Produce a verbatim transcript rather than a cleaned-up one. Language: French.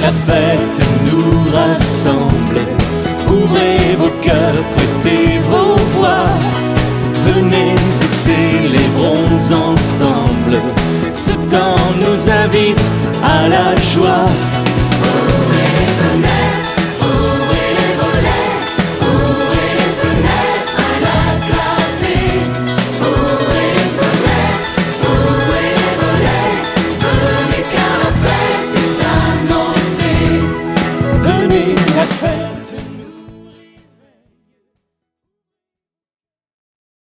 la fête nous rassemble. Ouvrez vos cœurs, prêtez vos voix. Venez et célébrons ensemble. Ce temps nous invite à la joie.